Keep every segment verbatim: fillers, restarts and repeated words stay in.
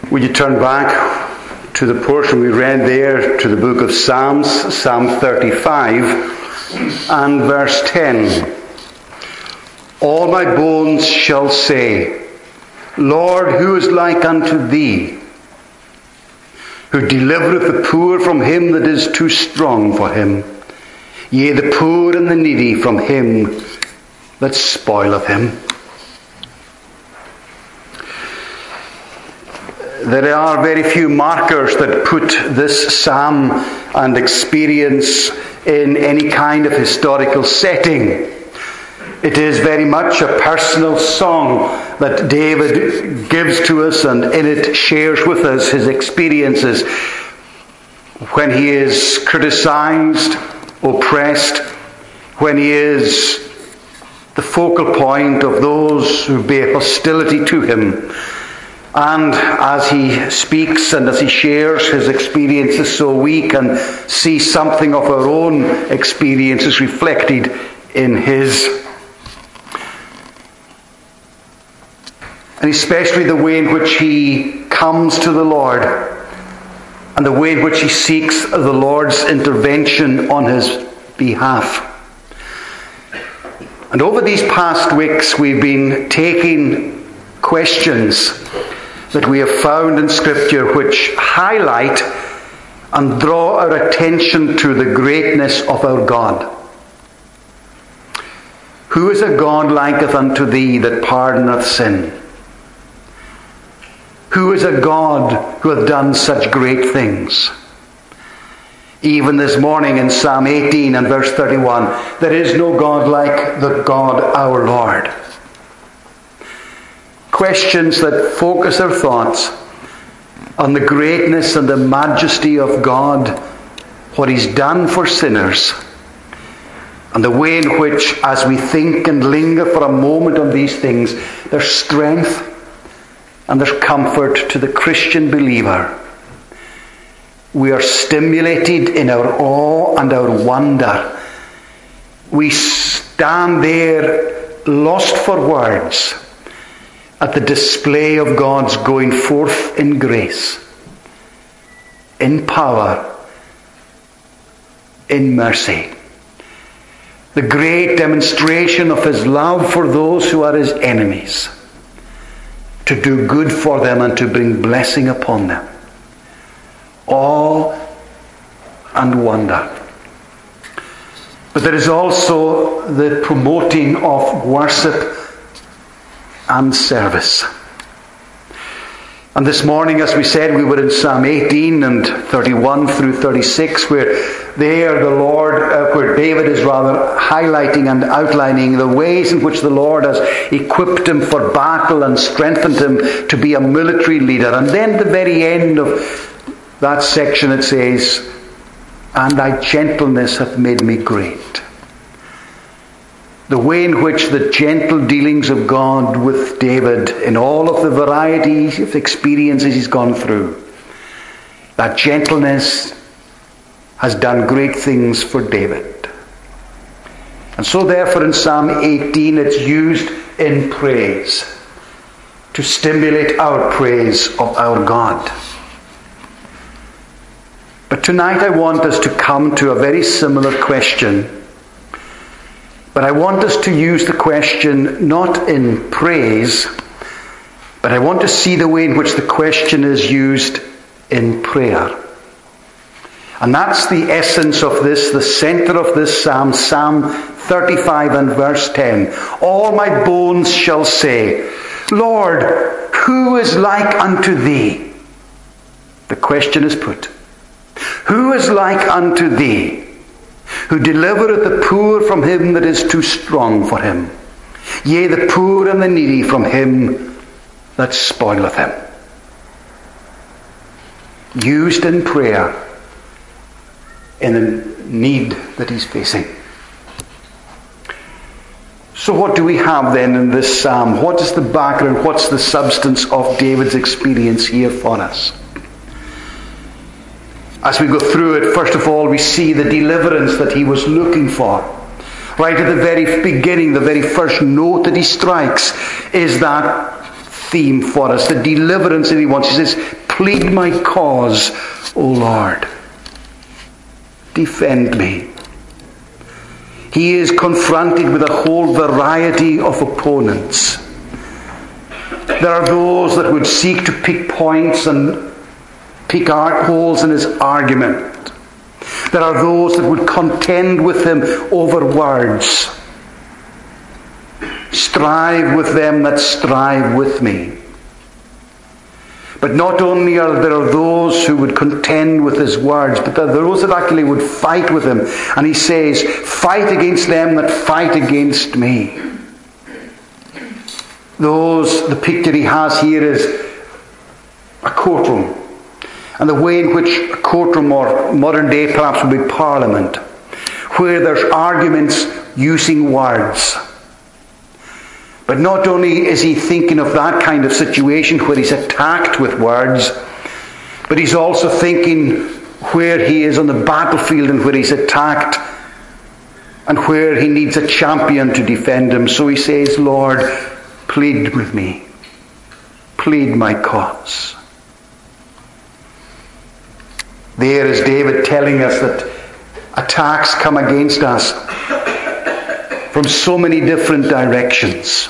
Would you turn back to the portion we read there, to the book of Psalms, Psalm thirty-five and verse ten. All my bones shall say, Lord, who is like unto thee, who delivereth the poor from him that is too strong for him, yea, the poor and the needy from him that spoileth him. There are very few markers that put this psalm and experience in any kind of historical setting. It is very much a personal song that David gives to us, and in it shares with us his experiences when he is criticized, oppressed, when he is the focal point of those who bear hostility to him. And as he speaks and as he shares his experiences, so we can see something of our own experiences reflected in his. And especially the way in which he comes to the Lord and the way in which he seeks the Lord's intervention on his behalf. And over these past weeks we've been taking questions that we have found in Scripture which highlight and draw our attention to the greatness of our God. Who is a God liketh unto thee that pardoneth sin? Who is a God who hath done such great things? Even this morning in Psalm eighteen and verse thirty-one, there is no God like the God our Lord. Questions that focus our thoughts on the greatness and the majesty of God, what he's done for sinners, and the way in which, as we think and linger for a moment on these things, there's strength and there's comfort to the Christian believer. We are stimulated in our awe and our wonder. We stand there lost for words at the display of God's going forth in grace, in power, in mercy. The great demonstration of his love for those who are his enemies, to do good for them and to bring blessing upon them. Awe and wonder. But there is also the promoting of worship and service. And this morning, as we said, we were in Psalm eighteen and thirty-one through thirty-six, where there the Lord, uh, where David is rather highlighting and outlining the ways in which the Lord has equipped him for battle and strengthened him to be a military leader. And then at the very end of that section it says, and thy gentleness hath made me great. The way in which the gentle dealings of God with David in all of the variety of experiences he's gone through, that gentleness has done great things for David. And so therefore in Psalm eighteen it's used in praise to stimulate our praise of our God. But tonight I want us to come to a very similar question. But I want us to use the question not in praise, but I want to see the way in which the question is used in prayer. And that's the essence of this, the center of this psalm, Psalm thirty-five and verse ten. All my bones shall say, Lord, who is like unto thee? The question is put. Who is like unto thee, who delivereth the poor from him that is too strong for him, yea, the poor and the needy from him that spoileth him? Used in prayer in the need that he's facing. So what do we have then in this psalm? What is the background? What's the substance of David's experience here for us? As we go through it, first of all, we see the deliverance that he was looking for. Right at the very beginning, the very first note that he strikes is that theme for us, the deliverance that he wants. He says, Plead my cause, O Lord. Defend me. He is confronted with a whole variety of opponents. There are those that would seek to pick points and pick holes in his argument. There are those that would contend with him over words. Strive with them that strive with me. But not only are there those who would contend with his words, but there are those that actually would fight with him. And he says, fight against them that fight against me. Those, the picture he has here is a courtroom. And the way in which a courtroom, or modern day perhaps, would be Parliament, where there's arguments using words. But not only is he thinking of that kind of situation where he's attacked with words, but he's also thinking where he is on the battlefield and where he's attacked and where he needs a champion to defend him. So he says, Lord, plead with me. Plead my cause. There is David telling us that attacks come against us from so many different directions.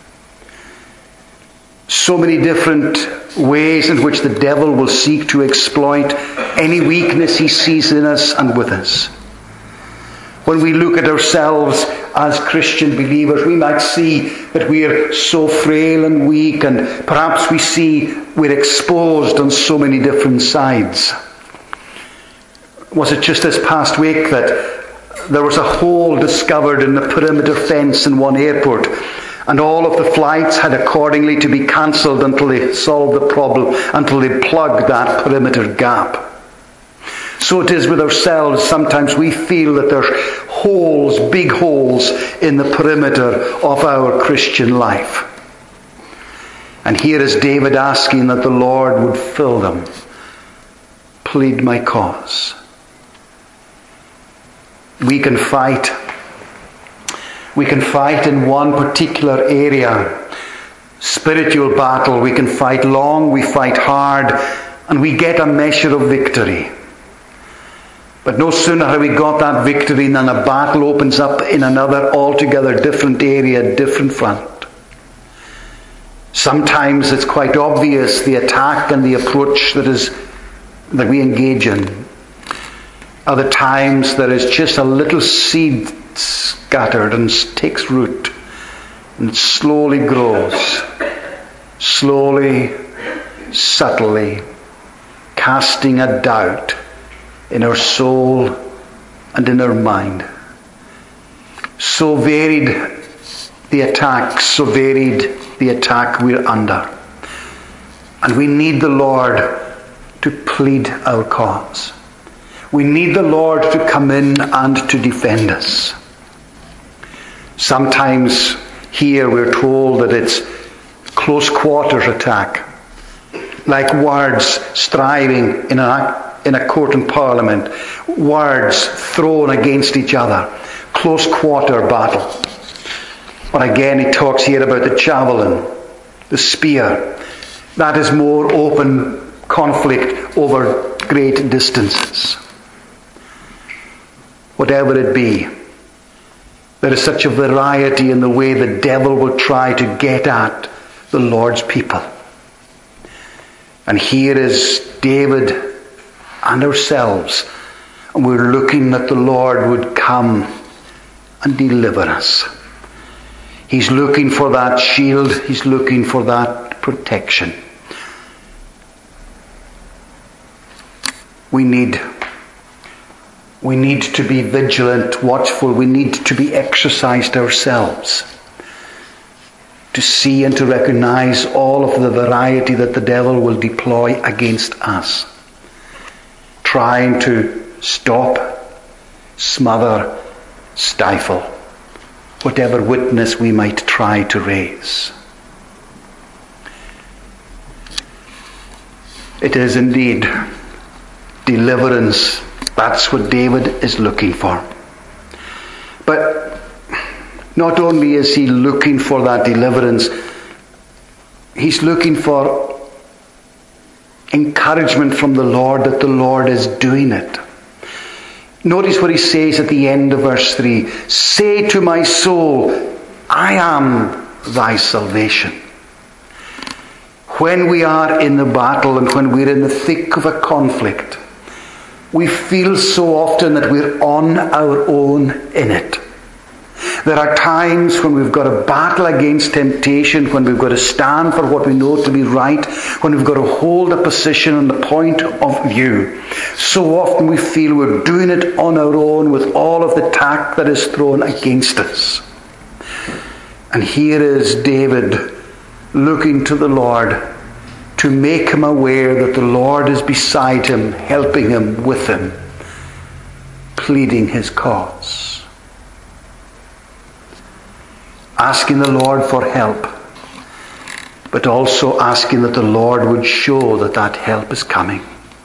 So many different ways in which the devil will seek to exploit any weakness he sees in us and with us. When we look at ourselves as Christian believers, we might see that we are so frail and weak, and perhaps we see we're exposed on so many different sides. Was it just this past week that there was a hole discovered in the perimeter fence in one airport, and all of the flights had accordingly to be cancelled until they solved the problem, until they plugged that perimeter gap? So it is with ourselves. Sometimes we feel that there's holes, big holes, in the perimeter of our Christian life. And here is David asking that the Lord would fill them. Plead my cause. We can fight. We can fight in one particular area. Spiritual battle. We can fight long, we fight hard, and we get a measure of victory. But no sooner have we got that victory than a battle opens up in another altogether different area, different front. Sometimes it's quite obvious, the attack and the approach that is that we engage in. Other times there is just a little seed scattered and takes root and slowly grows, slowly, subtly, casting a doubt in our soul and in our mind. So varied the attack, so varied the attack we're under. And we need the Lord to plead our cause. We need the Lord to come in and to defend us. Sometimes here we're told that it's close quarters attack, like words striving in a, in a court in Parliament, words thrown against each other, close quarter battle. But again he talks here about the javelin, the spear. That is more open conflict over great distances. Whatever it be, there is such a variety in the way the devil will try to get at the Lord's people. And here is David and ourselves, and we're looking that the Lord would come and deliver us. He's looking for that shield. He's looking for that protection. We need We need to be vigilant, watchful. We need to be exercised ourselves to see and to recognize all of the variety that the devil will deploy against us, trying to stop, smother, stifle whatever witness we might try to raise. It is indeed deliverance. That's what David is looking for. But not only is he looking for that deliverance, he's looking for encouragement from the Lord that the Lord is doing it. Notice what he says at the end of verse three. Say to my soul, I am thy salvation. When we are in the battle and when we're in the thick of a conflict, we feel so often that we're on our own in it. There are times when we've got to battle against temptation, when we've got to stand for what we know to be right, when we've got to hold a position and a point of view. So often we feel we're doing it on our own with all of the attack that is thrown against us. And here is David looking to the Lord to make him aware that the Lord is beside him, helping him, with him, pleading his cause. Asking the Lord for help, but also asking that the Lord would show that that help is coming.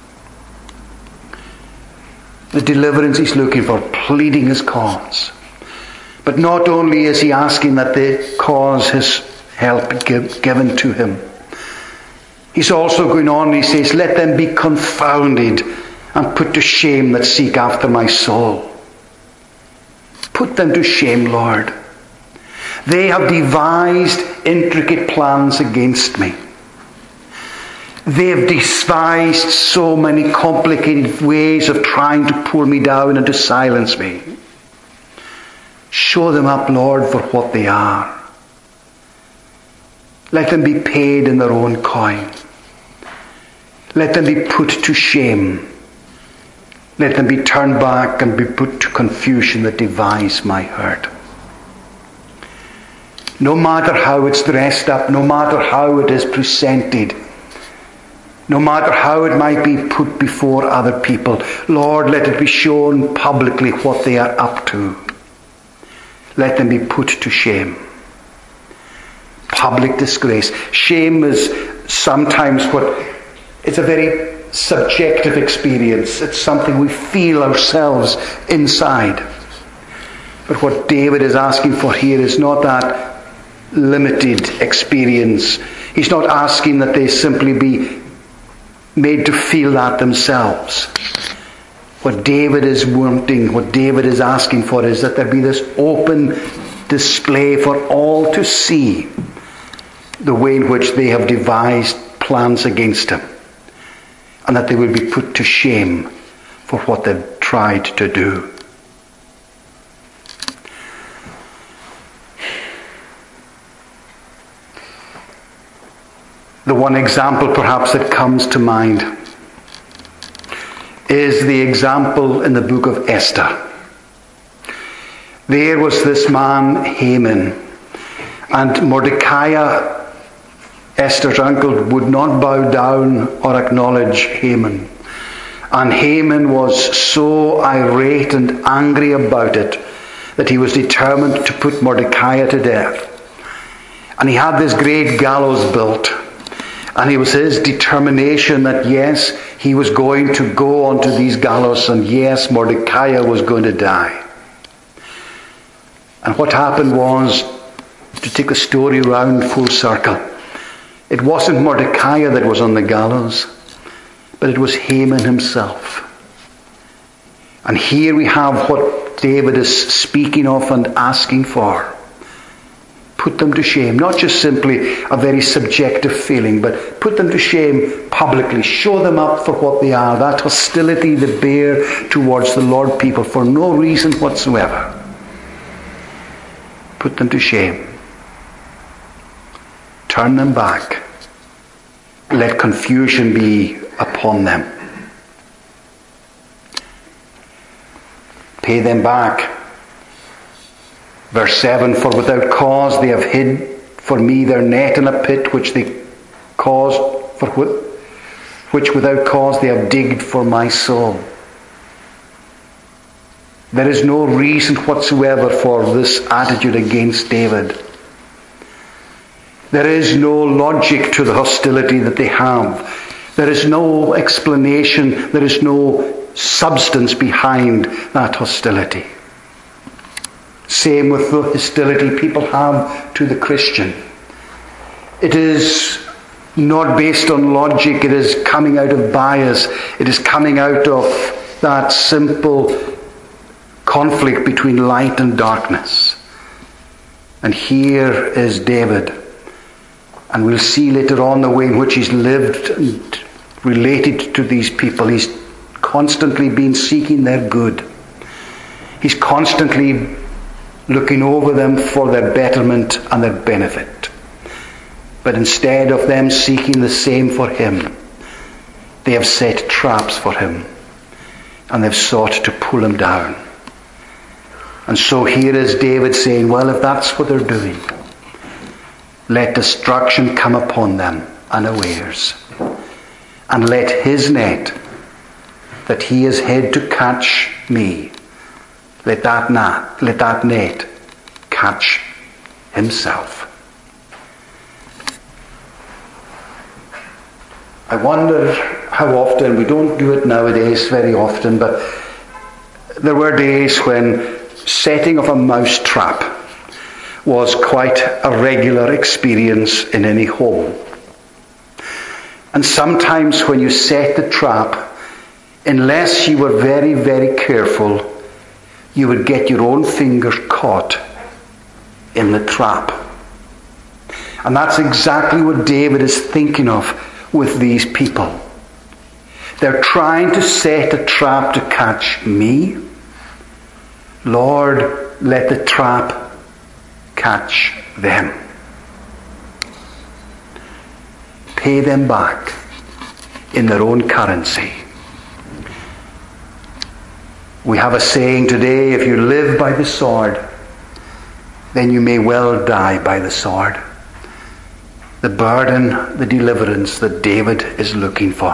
The deliverance he's looking for, pleading his cause. But not only is he asking that the cause, his help give, given to him, he's also going on, he says, let them be confounded and put to shame that seek after my soul. Put them to shame, Lord. They have devised intricate plans against me. They have devised so many complicated ways of trying to pull me down and to silence me. Show them up, Lord, for what they are. Let them be paid in their own coin. Let them be put to shame. Let them be turned back and be put to confusion that devise my hurt. No matter how it's dressed up, no matter how it is presented, no matter how it might be put before other people, Lord, let it be shown publicly what they are up to. Let them be put to shame. Public disgrace. Shame is sometimes what, it's a very subjective experience. It's something we feel ourselves inside. But what David is asking for here is not that limited experience. He's not asking that they simply be made to feel that themselves. What David is wanting, what David is asking for, is that there be this open display for all to see the way in which they have devised plans against him, and that they will be put to shame for what they've tried to do. The one example perhaps that comes to mind is the example in the book of Esther. There was this man, Haman, and Mordecai, Esther's uncle, would not bow down or acknowledge Haman. And Haman was so irate and angry about it that he was determined to put Mordecai to death. And he had this great gallows built. And it was his determination that, yes, he was going to go onto these gallows, and yes, Mordecai was going to die. And what happened was, to take the story round full circle, it wasn't Mordecai that was on the gallows, but it was Haman himself. And here we have what David is speaking of and asking for. Put them to shame. Not just simply a very subjective feeling, but put them to shame publicly. Show them up for what they are. That hostility they bear towards the Lord people for no reason whatsoever. Put them to shame. Turn them back. Let confusion be upon them. Pay them back. Verse seven, for without cause they have hid for me their net in a pit which they caused for wh- which without cause they have digged for my soul. There is no reason whatsoever for this attitude against David. There is no logic to the hostility that they have. There is no explanation. There is no substance behind that hostility. Same with the hostility people have to the Christian. It is not based on logic. It is coming out of bias. It is coming out of that simple conflict between light and darkness. And here is David. And we'll see later on the way in which he's lived and related to these people. He's constantly been seeking their good. He's constantly looking over them for their betterment and their benefit. But instead of them seeking the same for him, they have set traps for him. And they've sought to pull him down. And so here is David saying, well, if that's what they're doing, let destruction come upon them unawares. And let his net that he has hid to catch me, let that net, let that net catch himself. I wonder how often, we don't do it nowadays very often, but there were days when setting of a mouse trap was quite a regular experience in any home. And sometimes when you set the trap, unless you were very, very careful, you would get your own fingers caught in the trap. And that's exactly what David is thinking of with these people. They're trying to set a trap to catch me. Lord, let the trap catch them. Pay them back in their own currency. We have a saying today, if you live by the sword, then you may well die by the sword. The burden, the deliverance that David is looking for.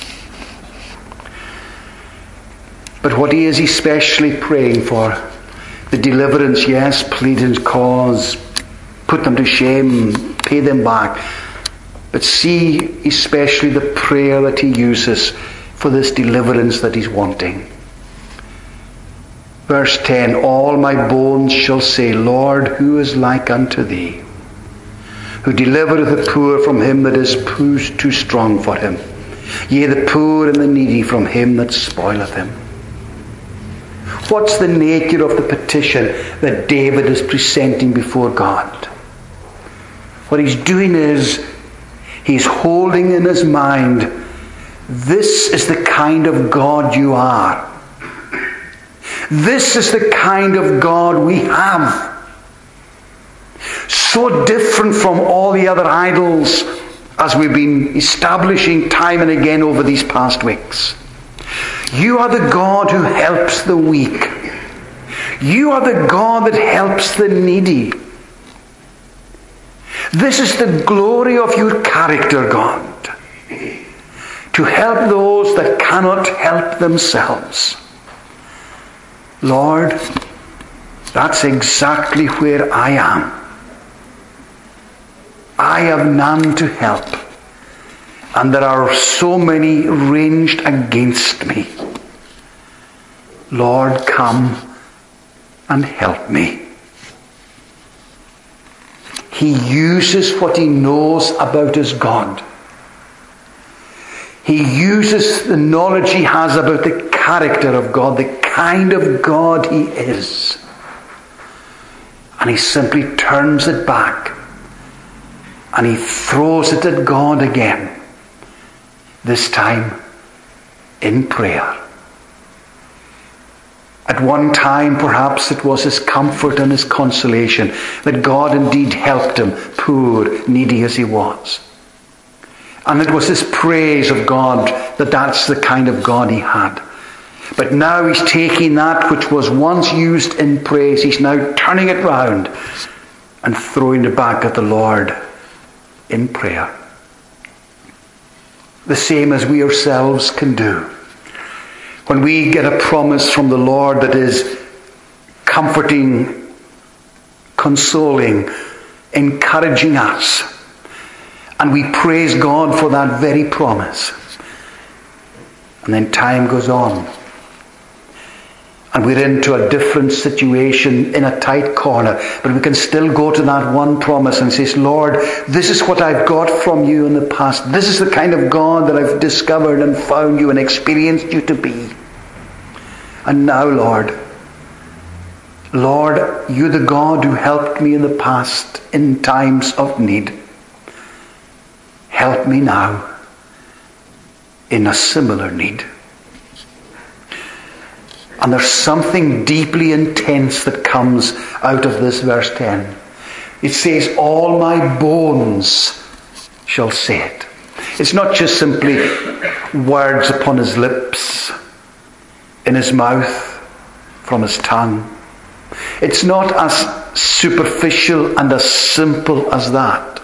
But what he is especially praying for, the deliverance, yes, plead his cause, put them to shame, pay them back. But see especially the prayer that he uses for this deliverance that he's wanting. Verse ten, all my bones shall say, Lord, who is like unto thee? Who delivereth the poor from him that is too strong for him. Yea, the poor and the needy from him that spoileth him. What's the nature of the petition that David is presenting before God? What he's doing is, he's holding in his mind, this is the kind of God you are. This is the kind of God we have. So different from all the other idols as we've been establishing time and again over these past weeks. You are the God who helps the weak. You are the God that helps the needy. This is the glory of your character, God. To help those that cannot help themselves. Lord, that's exactly where I am. I have none to help. And there are so many ranged against me. Lord, come and help me. He uses what he knows about his God. He uses the knowledge he has about the character of God, the kind of God he is. And he simply turns it back. And he throws it at God again. This time in prayer. At one time, perhaps it was his comfort and his consolation that God indeed helped him, poor, needy as he was. And it was his praise of God that that's the kind of God he had. But now he's taking that which was once used in praise, he's now turning it round and throwing it back at the Lord in prayer. The same as we ourselves can do. When we get a promise from the Lord that is comforting, consoling, encouraging us, and we praise God for that very promise, and then time goes on, and we're into a different situation in a tight corner, but we can still go to that one promise and say, Lord, this is what I've got from you in the past. This is the kind of God that I've discovered and found you and experienced you to be. And now, Lord, Lord, you're the God who helped me in the past in times of need. Help me now in a similar need. And there's something deeply intense that comes out of this verse ten. It says, all my bones shall say it. It's not just simply words upon his lips, in his mouth, from his tongue. It's not as superficial and as simple as that.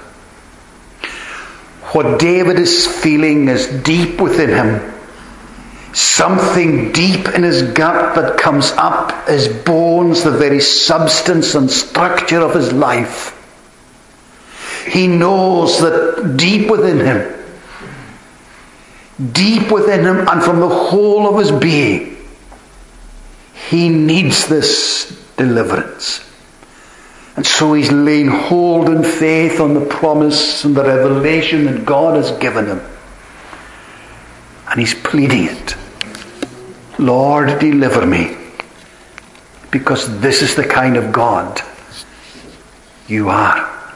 What David is feeling is deep within him. Something deep in his gut that comes up, his bones, the very substance and structure of his life. He knows that deep within him, deep within him and from the whole of his being, he needs this deliverance. And so he's laying hold in faith on the promise and the revelation that God has given him. And he's pleading it. Lord, deliver me. Because this is the kind of God you are.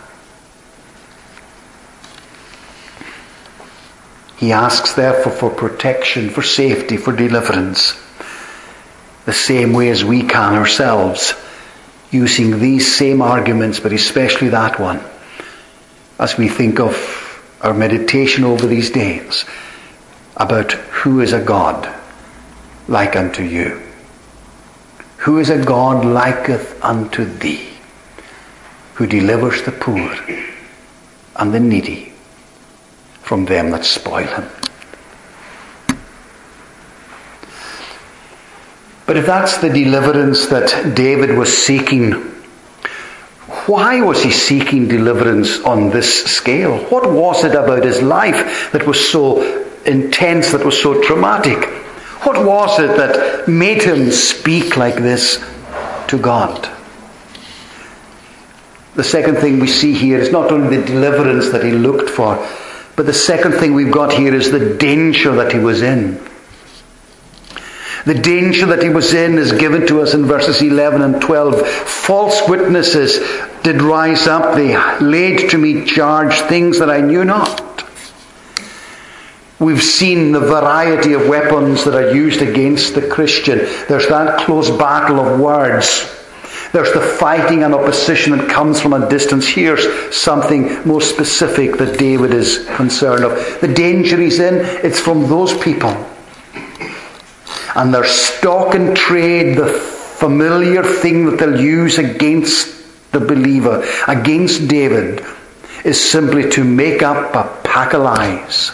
He asks therefore for protection, for safety, for deliverance. The same way as we can ourselves, using these same arguments, but especially that one, as we think of our meditation over these days about who is a God like unto you. Who is a God liketh unto thee, who delivers the poor and the needy from them that spoil him. But if that's the deliverance that David was seeking, why was he seeking deliverance on this scale? What was it about his life that was so intense, that was so traumatic? What was it that made him speak like this to God? The second thing we see here is not only the deliverance that he looked for, but the second thing we've got here is the danger that he was in. The danger that he was in is given to us in verses eleven and twelve. False witnesses did rise up. They laid to me charge things that I knew not. We've seen the variety of weapons that are used against the Christian. There's that close battle of words. There's the fighting and opposition that comes from a distance. Here's something more specific that David is concerned of. The danger he's in, it's from those people. And their stock and trade, the familiar thing that they'll use against the believer, against David, is simply to make up a pack of lies.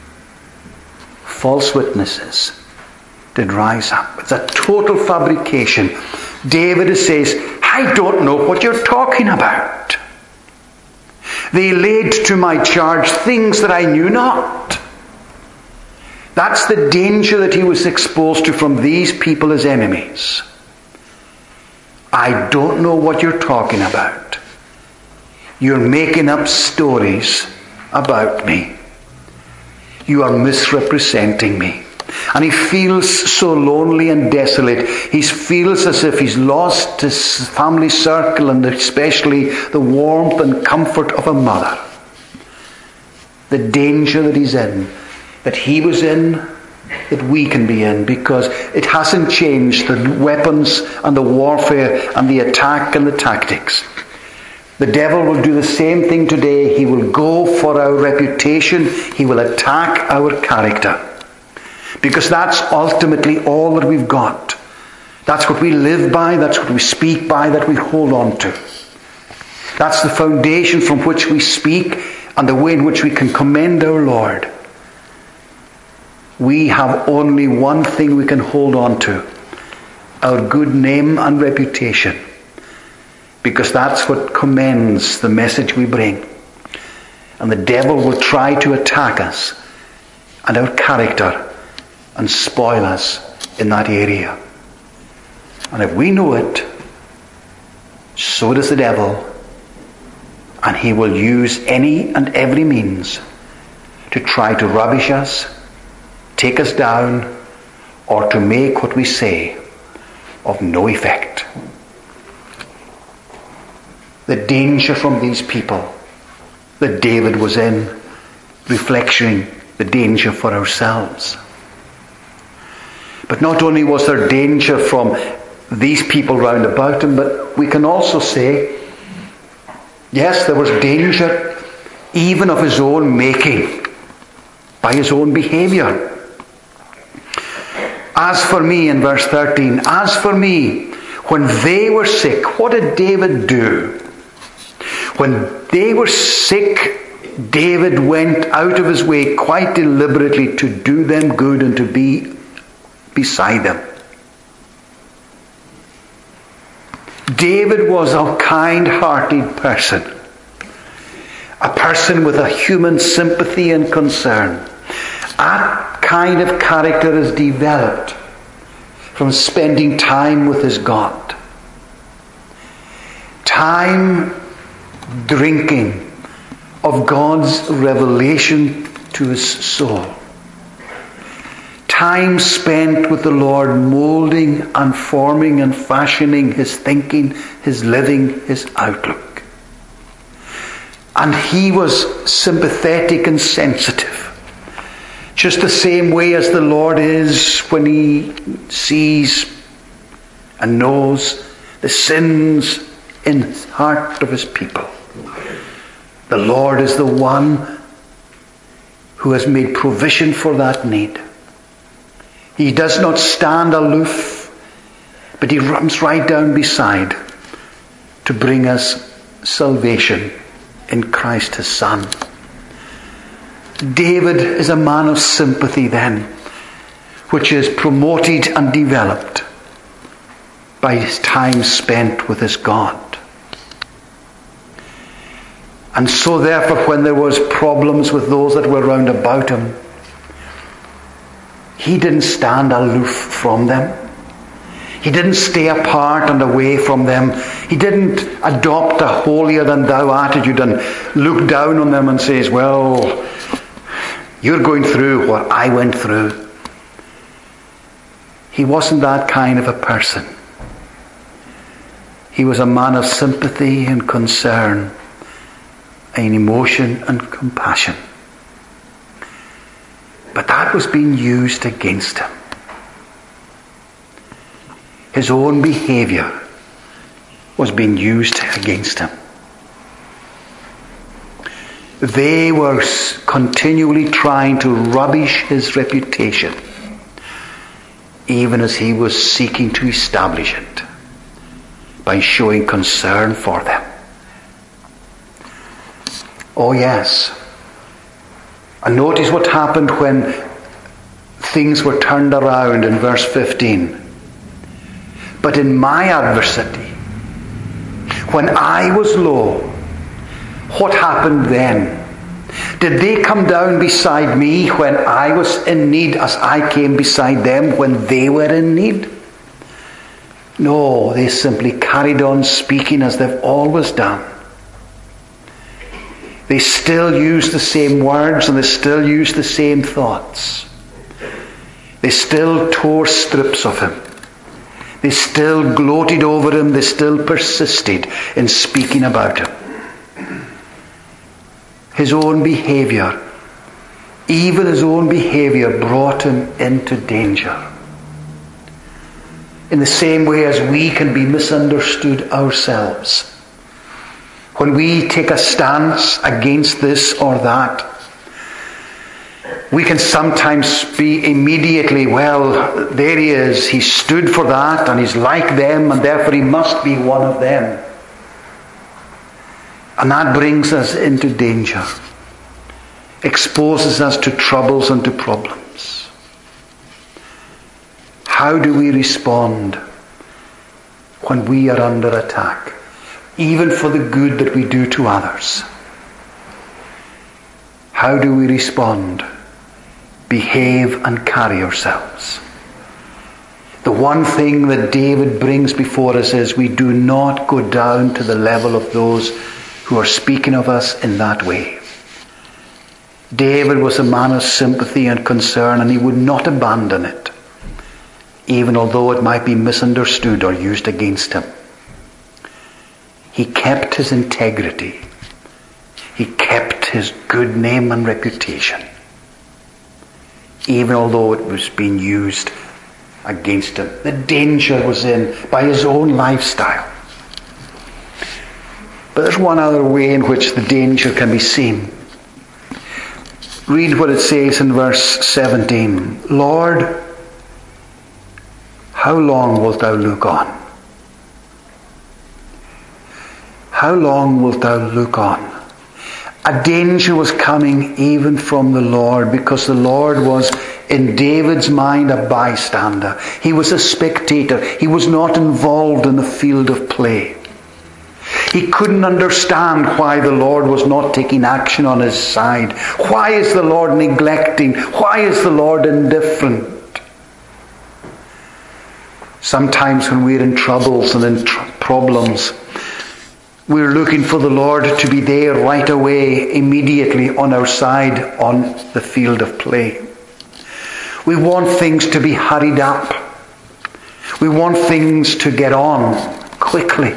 False witnesses did rise up. It's a total fabrication. David says, I don't know what you're talking about. They laid to my charge things that I knew not. That's the danger that he was exposed to from these people as enemies. I don't know what you're talking about. You're making up stories about me. You are misrepresenting me. And he feels so lonely and desolate. He feels as if he's lost his family circle and especially the warmth and comfort of a mother. The danger that he's in, that he was in, that we can be in, because it hasn't changed the weapons and the warfare and the attack and the tactics. The devil will do the same thing today. He will go for our reputation. He will attack our character. Because that's ultimately all that we've got. That's what we live by, that's what we speak by, that we hold on to. That's the foundation from which we speak and the way in which we can commend our Lord. We have only one thing we can hold on to: our good name and reputation. Because that's what commends the message we bring. And the devil will try to attack us and our character and spoil us in that area. And if we know it, so does the devil. And he will use any and every means to try to rubbish us, take us down, or to make what we say of no effect. The danger from these people that David was in, reflecting the danger for ourselves. But not only was there danger from these people round about him, but we can also say, yes, there was danger even of his own making, by his own behaviour. As for me, in verse thirteen, as for me, when they were sick, what did David do? When they were sick, David went out of his way quite deliberately to do them good and to be beside them. David was a kind-hearted person, a person with a human sympathy and concern. That kind of character is developed from spending time with his God. Time drinking of God's revelation to his soul. Time spent with the Lord, molding and forming and fashioning his thinking, his living, his outlook. And he was sympathetic and sensitive. Just the same way as the Lord is when he sees and knows the sins in the heart of his people. The Lord is the one who has made provision for that need. He does not stand aloof, but he runs right down beside to bring us salvation in Christ his Son. David is a man of sympathy then, which is promoted and developed by his time spent with his God. And so therefore, when there was problems with those that were round about him, he didn't stand aloof from them. He didn't stay apart and away from them. He didn't adopt a holier-than-thou attitude and look down on them and says, well, you're going through what I went through. He wasn't that kind of a person. He was a man of sympathy and concern, and emotion and compassion. But that was being used against him. His own behaviour was being used against him. They were continually trying to rubbish his reputation, even as he was seeking to establish it by showing concern for them. Oh yes. And notice what happened when things were turned around in verse fifteen. But in my adversity, when I was low, what happened then? Did they come down beside me when I was in need as I came beside them when they were in need? No, they simply carried on speaking as they've always done. They still use the same words and they still use the same thoughts. They still tore strips of him. They still gloated over him. They still persisted in speaking about him. His own behaviour, even his own behaviour, brought him into danger. In the same way as we can be misunderstood ourselves. When we take a stance against this or that, we can sometimes be immediately, well, there he is, he stood for that and he's like them and therefore he must be one of them. And that brings us into danger, exposes us to troubles and to problems. How do we respond when we are under attack? Even for the good that we do to others. How do we respond? Behave and carry ourselves. The one thing that David brings before us is we do not go down to the level of those who are speaking of us in that way. David was a man of sympathy and concern, and he would not abandon it, even although it might be misunderstood or used against him. He kept his integrity. He kept his good name and reputation, even although it was being used against him. The danger was in by his own lifestyle. But there's one other way in which the danger can be seen. Read what it says in verse seventeen. Lord, how long wilt thou look on? How long wilt thou look on? A danger was coming even from the Lord, because the Lord was, in David's mind, a bystander. He was a spectator. He was not involved in the field of play. He couldn't understand why the Lord was not taking action on his side. Why is the Lord neglecting? Why is the Lord indifferent? Sometimes when we're in troubles and in tr- problems, we're looking for the Lord to be there right away, immediately on our side on the field of play. We want things to be hurried up. We want things to get on quickly.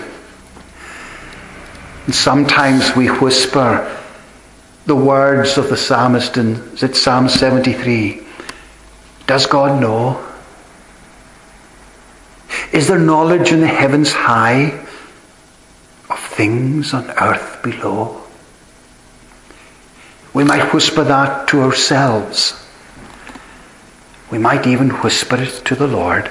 And sometimes we whisper the words of the psalmist in is it Psalm seventy-three. Does God know? Is there knowledge in the heavens high, of things on earth below? We might whisper that to ourselves. We might even whisper it to the Lord.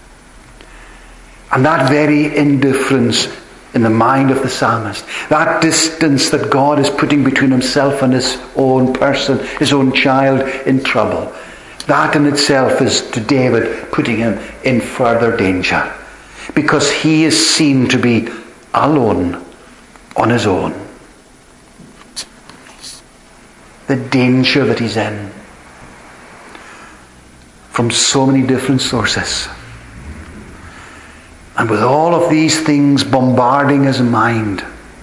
And that very indifference in the mind of the psalmist, that distance that God is putting between himself and his own person, his own child in trouble, that in itself is to David putting him in further danger, because he is seen to be alone on his own. The danger that he's in from so many different sources. And with all of these things bombarding his mind,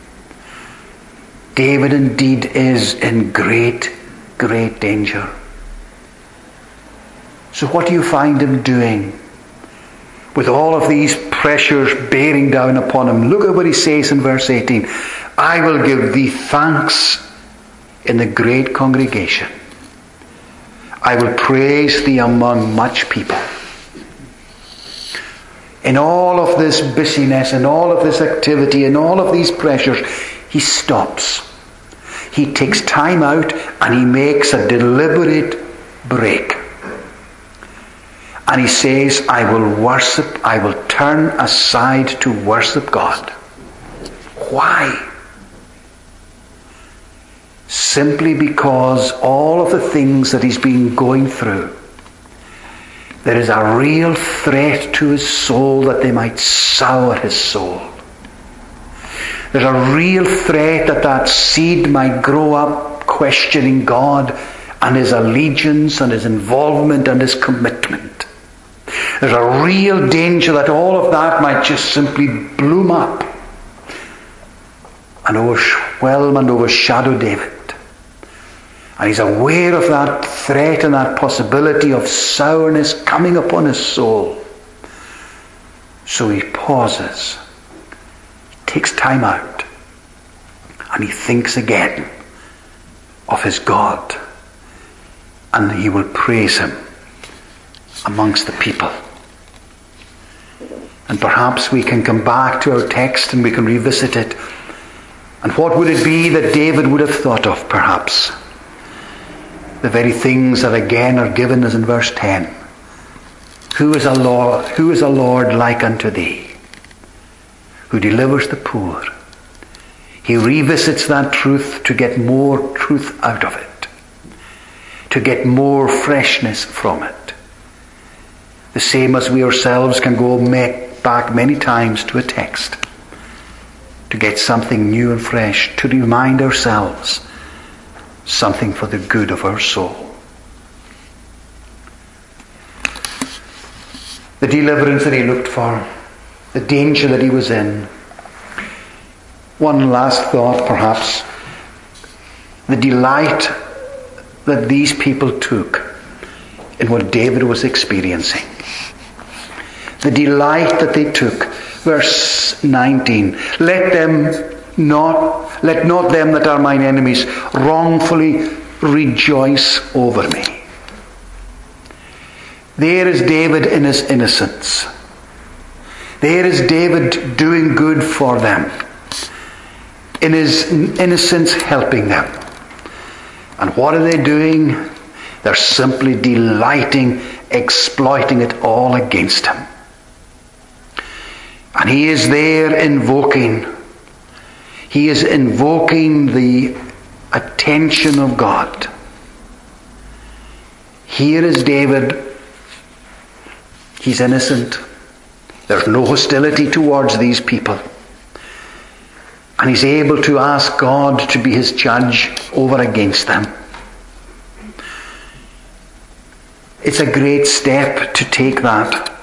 David indeed is in great, great danger. So what do you find him doing with all of these pressures bearing down upon him? Look at what he says in verse eighteen. I will give thee thanks in the great congregation. I will praise thee among much people. In all of this busyness, in all of this activity, in all of these pressures, he stops. He takes time out and he makes a deliberate break. And he says, I will worship, I will turn aside to worship God. Why? Simply because all of the things that he's been going through, there is a real threat to his soul that they might sour his soul. There's a real threat that that seed might grow up questioning God and his allegiance and his involvement and his commitment. There's a real danger that all of that might just simply bloom up and overwhelm and overshadow David. And he's aware of that threat and that possibility of sourness coming upon his soul. So he pauses, takes time out, and he thinks again of his God. And he will praise him amongst the people. And perhaps we can come back to our text and we can revisit it. And what would it be that David would have thought of, perhaps? The very things that again are given as in verse ten. Who is a Lord, who is a Lord like unto thee, who delivers the poor? He revisits that truth to get more truth out of it, to get more freshness from it. The same as we ourselves can go back many times to a text to get something new and fresh, to remind ourselves something for the good of our soul. the deliverance that he looked for, the danger that he was in. One last thought, perhaps. The delight that these people took in what David was experiencing. The delight that they took. Verse nineteen. Let them not, let not them that are mine enemies wrongfully rejoice over me. There is David in his innocence. There is David doing good for them. In his innocence helping them. And what are they doing? They're simply delighting, exploiting it all against him. And he is there invoking. He is invoking the attention of God. Here is David. He's innocent. There's no hostility towards these people. And he's able to ask God to be his judge over against them. It's a great step to take that.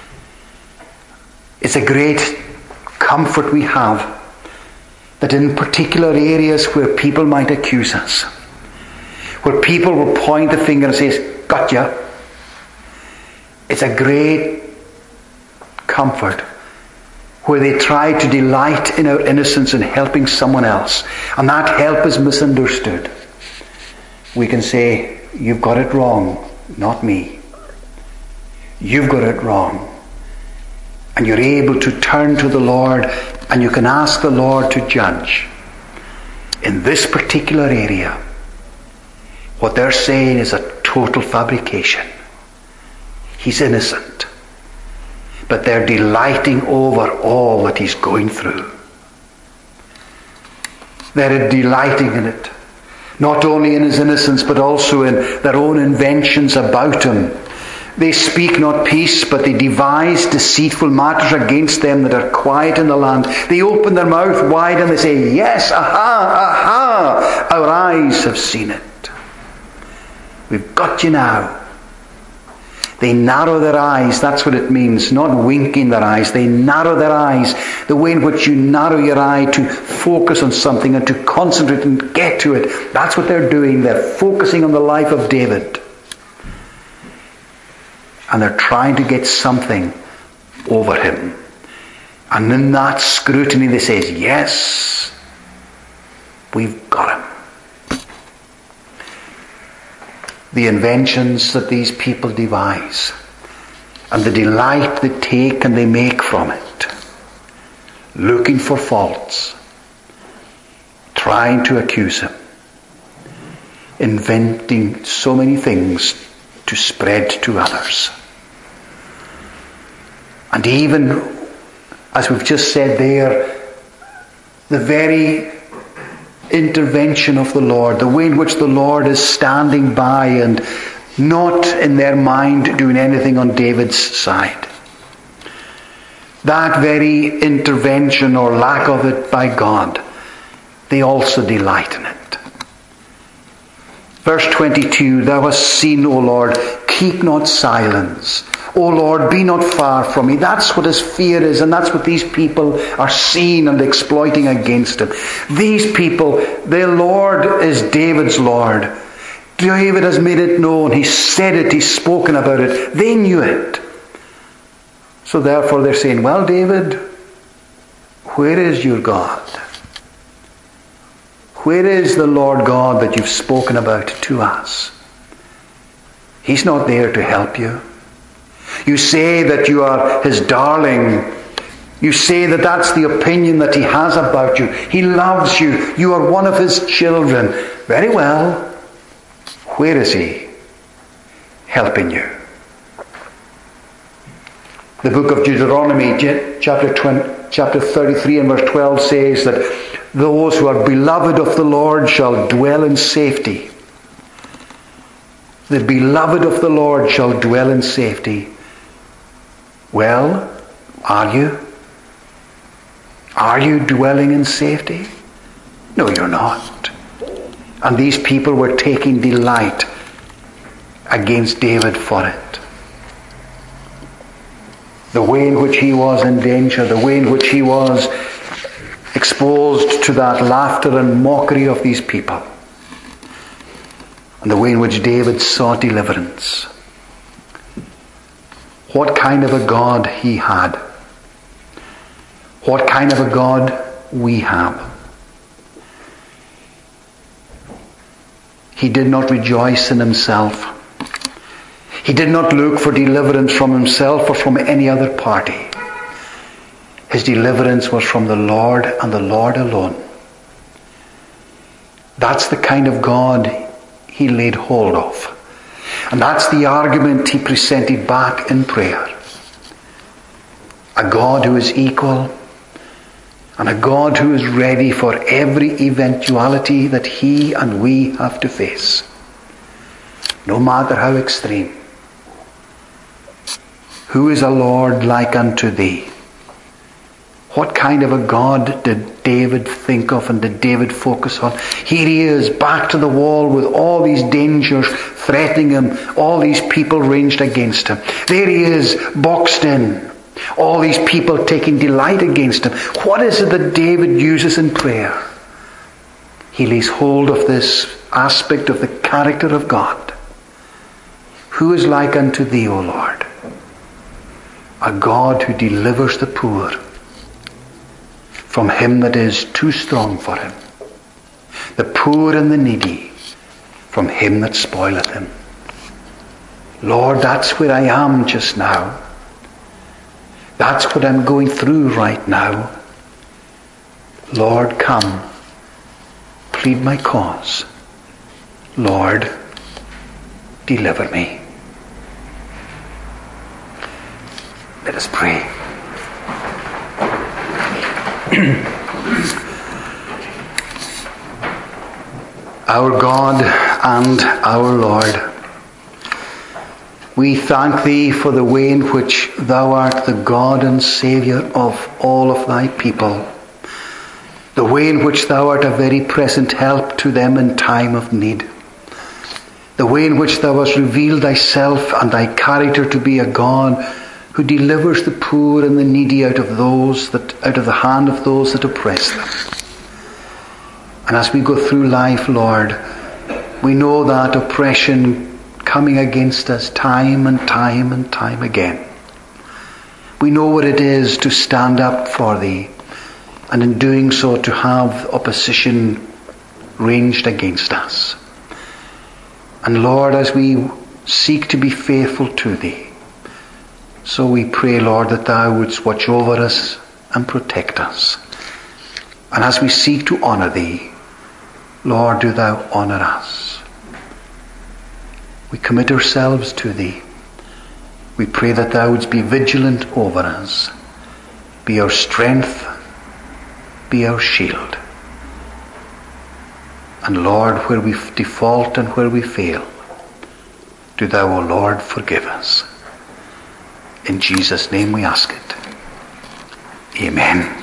It's a great comfort we have that in particular areas where people might accuse us, where people will point the finger and say, "Gotcha," it's a great comfort where they try to delight in our innocence and helping someone else, and that help is misunderstood. We can say, "You've got it wrong, not me. You've got it wrong." And you're able to turn to the Lord and you can ask the Lord to judge. In this particular area, what they're saying is a total fabrication. He's innocent. But they're delighting over all that he's going through. They're delighting in it. Not only in his innocence, but also in their own inventions about him. They speak not peace, but they devise deceitful matters against them that are quiet in the land. They open their mouth wide and they say, "Yes, aha, aha, our eyes have seen it. We've got you now." They narrow their eyes. That's what it means. Not winking their eyes. They narrow their eyes. The way in which you narrow your eye to focus on something and to concentrate and get to it. That's what they're doing. They're focusing on the life of David. And they're trying to get something over him. And in that scrutiny they say, "Yes, we've got him." The inventions that these people devise and the delight they take and they make from it, looking for faults, trying to accuse him, inventing so many things to spread to others. And even, as we've just said there, the very intervention of the Lord, the way in which the Lord is standing by and not in their mind doing anything on David's side. That very intervention or lack of it by God, they also delight in it. Verse twenty-two, "Thou hast seen, O Lord, keep not silence. O Lord, be not far from me." That's what his fear is, and that's what these people are seeing and exploiting against him. These people, their Lord is David's Lord. David has made it known. He said it. He's spoken about it. They knew it. So therefore they're saying, "Well, David, where is your God? Where is the Lord God that you've spoken about to us? He's not there to help you. You say that you are his darling. You say that that's the opinion that he has about you. He loves you. You are one of his children. Very well. Where is he helping you?" The book of Deuteronomy, chapter twenty, chapter thirty-three and verse twelve says that those who are beloved of the Lord shall dwell in safety. The beloved of the Lord shall dwell in safety. Well, are you? Are you dwelling in safety? No, you're not. And these people were taking delight against David for it. the way in which he was in danger, the way in which he was exposed to that laughter and mockery of these people, and the way in which David sought deliverance. What kind of a God he had. What kind of a God we have. He did not rejoice in himself. He did not look for deliverance from himself or from any other party. His deliverance was from the Lord and the Lord alone. That's the kind of God he laid hold of. And that's the argument he presented back in prayer. A God who is equal, and a God who is ready for every eventuality that he and we have to face, no matter how extreme. Who is a Lord like unto thee? What kind of a God did David think of and did David focus on? Here he is, back to the wall with all these dangers threatening him, all these people ranged against him. There he is, boxed in, all these people taking delight against him. What is it that David uses in prayer? He lays hold of this aspect of the character of God. Who is like unto thee, O Lord? A God who delivers the poor from him that is too strong for him, the poor and the needy from him that spoileth him. Lord, that's where I am just now. That's what I'm going through right now. Lord, come, plead my cause. Lord, deliver me. Let us pray. Our God and our Lord, we thank thee for the way in which thou art the God and Saviour of all of thy people, the way in which thou art a very present help to them in time of need, the way in which thou hast revealed thyself and thy character to be a God who delivers the poor and the needy out of those that out of the hand of those that oppress them. And as we go through life, Lord, we know that oppression coming against us time and time and time again. We know what it is to stand up for thee, and in doing so to have opposition ranged against us. And Lord, as we seek to be faithful to thee, so we pray, Lord, that thou wouldst watch over us and protect us. And as we seek to honour thee, Lord, do thou honour us. We commit ourselves to thee. We pray that thou wouldst be vigilant over us. Be our strength, be our shield. And Lord, where we default and where we fail, do thou, O Lord, forgive us. In Jesus' name we ask it. Amen.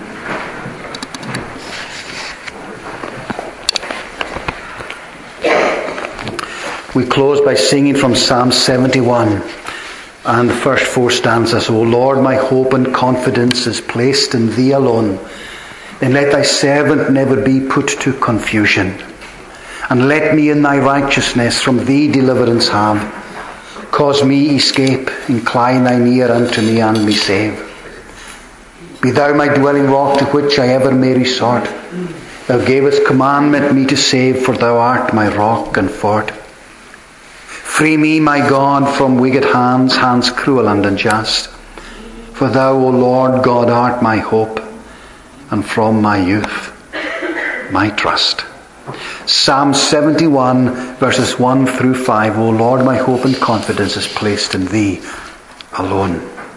We close by singing from Psalm seventy-one and the first four stanzas. O Lord, my hope and confidence is placed in thee alone. Then let thy servant never be put to confusion. And let me in thy righteousness from thee deliverance have. Cause me escape, incline thine ear unto me and me save. Be thou my dwelling rock to which I ever may resort. Thou gavest commandment me to save, for thou art my rock and fort. Free me, my God, from wicked hands, hands cruel and unjust. For thou, O Lord God, art my hope, and from my youth my trust. Psalm seventy-one, verses one through five. O Lord, my hope and confidence is placed in thee alone.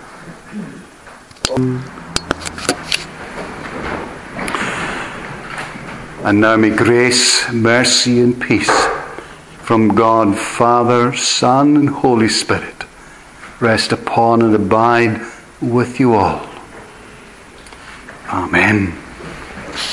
And now may grace, mercy and peace from God, Father, Son and Holy Spirit rest upon and abide with you all. Amen.